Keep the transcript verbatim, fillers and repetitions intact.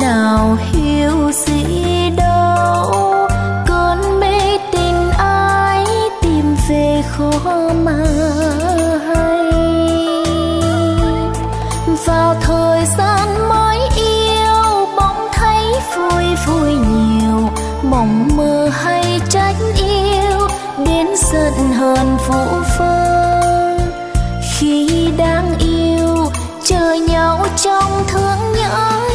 nào hiểu gì đâu, cơn mê tình ai tìm về khó mà hay. Vào thời gian mới yêu bỗng thấy vui vui nhiều, mộng mơ hay trách yêu đến giận hờn vũ vơ. Khi đang yêu chờ nhau trong thương nhớ